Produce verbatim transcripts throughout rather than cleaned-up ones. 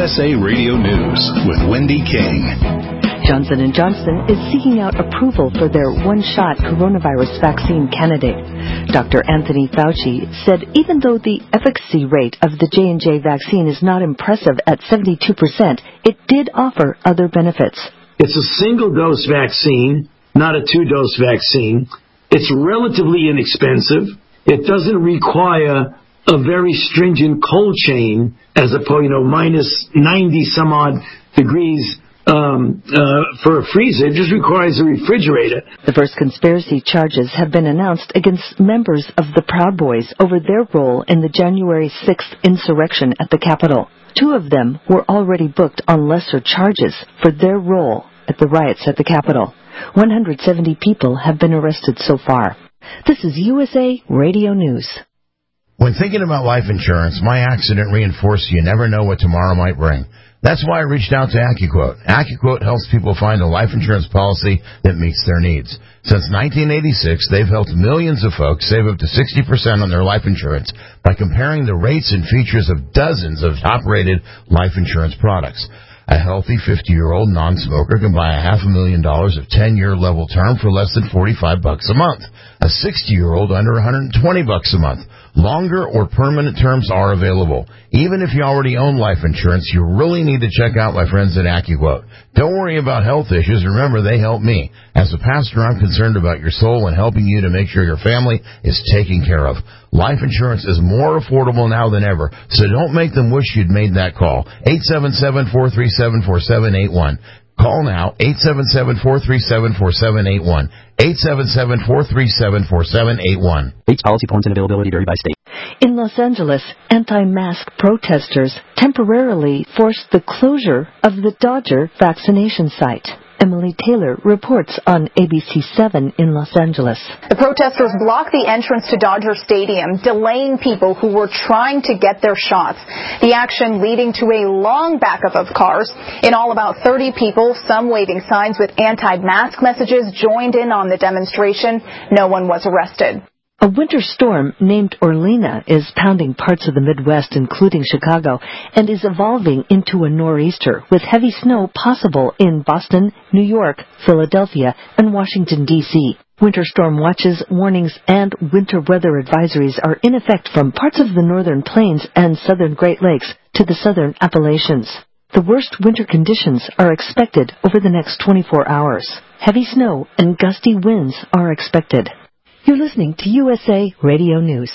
S A Radio News with Wendy King. Johnson and Johnson is seeking out approval for their one-shot coronavirus vaccine candidate. Doctor Anthony Fauci said even though the efficacy rate of the J and J vaccine is not impressive at seventy-two percent, it did offer other benefits. It's a single-dose vaccine, not a two-dose vaccine. It's relatively inexpensive. It doesn't require a very stringent cold chain as opposed, you know, minus ninety some odd degrees um, uh, for a freezer. It just requires a refrigerator. The first conspiracy charges have been announced against members of the Proud Boys over their role in the January sixth insurrection at the Capitol. Two of them were already booked on lesser charges for their role at the riots at the Capitol. one hundred seventy people have been arrested so far. This is U S A Radio News. When thinking about life insurance, my accident reinforced you never know what tomorrow might bring. That's why I reached out to AccuQuote. AccuQuote helps people find a life insurance policy that meets their needs. Since nineteen eighty-six, they've helped millions of folks save up to sixty percent on their life insurance by comparing the rates and features of dozens of top-rated life insurance products. A healthy fifty-year-old non-smoker can buy a half a million dollars of ten-year level term for less than forty-five bucks a month. A sixty-year-old under one hundred twenty bucks a month. Longer or permanent terms are available. Even if you already own life insurance, you really need to check out my friends at AccuQuote. Don't worry about health issues. Remember, they help me. As a pastor, I'm concerned about your soul and helping you to make sure your family is taken care of. Life insurance is more affordable now than ever, so don't make them wish you'd made that call. eight seven seven, four three seven, four seven eight one. Call now, eight seven seven, four three seven, four seven eight one. eight seven seven, four three seven, four seven eight one. Rates, policy forms, and availability vary by state. In Los Angeles, anti-mask protesters temporarily forced the closure of the Dodger vaccination site. Emily Taylor reports on A B C seven in Los Angeles. The protesters blocked the entrance to Dodger Stadium, delaying people who were trying to get their shots. The action leading to a long backup of cars. In all, about thirty people, some waving signs with anti-mask messages, joined in on the demonstration. No one was arrested. A winter storm named Orlena is pounding parts of the Midwest, including Chicago, and is evolving into a nor'easter with heavy snow possible in Boston, New York, Philadelphia, and Washington, D C Winter storm watches, warnings, and winter weather advisories are in effect from parts of the northern plains and southern Great Lakes to the southern Appalachians. The worst winter conditions are expected over the next twenty-four hours. Heavy snow and gusty winds are expected. You're listening to U S A Radio News.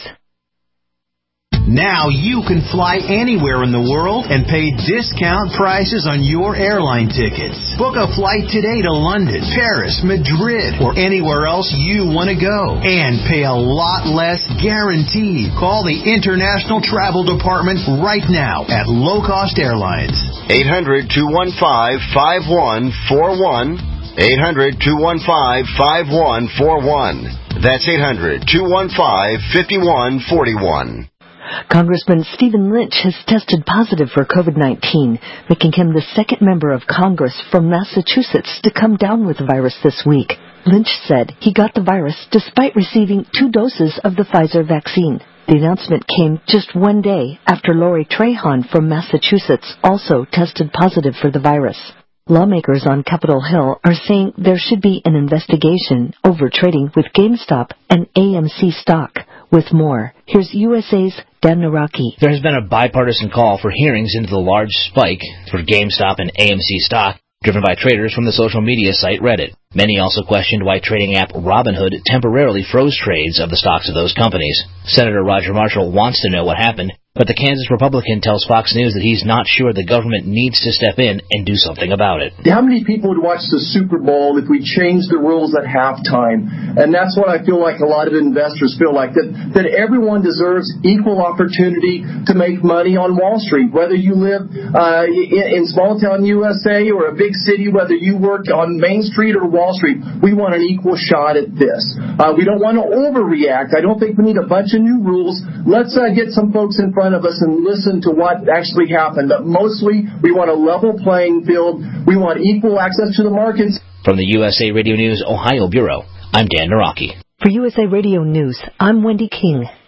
Now you can fly anywhere in the world and pay discount prices on your airline tickets. Book a flight today to London, Paris, Madrid, or anywhere else you want to go. And pay a lot less guaranteed. Call the International Travel Department right now at Low Cost Airlines. eight hundred, two one five, five one four one. eight hundred, two one five, five one four one. That's eight hundred, two one five, five one four one. Congressman Stephen Lynch has tested positive for COVID nineteen, making him the second member of Congress from Massachusetts to come down with the virus this week. Lynch said he got the virus despite receiving two doses of the Pfizer vaccine. The announcement came just one day after Lori Trahan from Massachusetts also tested positive for the virus. Lawmakers on Capitol Hill are saying there should be an investigation over trading with GameStop and A M C stock. With more, here's U S A's Dan Naraki. There has been a bipartisan call for hearings into the large spike for GameStop and A M C stock, driven by traders from the social media site Reddit. Many also questioned why trading app Robinhood temporarily froze trades of the stocks of those companies. Senator Roger Marshall wants to know what happened, but the Kansas Republican tells Fox News that he's not sure the government needs to step in and do something about it. How many people would watch the Super Bowl if we changed the rules at halftime? And that's what I feel like a lot of investors feel like, that, that everyone deserves equal opportunity to make money on Wall Street, whether you live uh, in, in small-town U S A or a big city, whether you work on Main Street or Wall Street. We want an equal shot at this. Uh, we don't want to overreact. I don't think we need a bunch of new rules. Let's uh, get some folks in front of us and listen to what actually happened. But mostly, we want a level playing field. We want equal access to the markets. From the U S A Radio News Ohio Bureau, I'm Dan Naraki. For U S A Radio News, I'm Wendy King.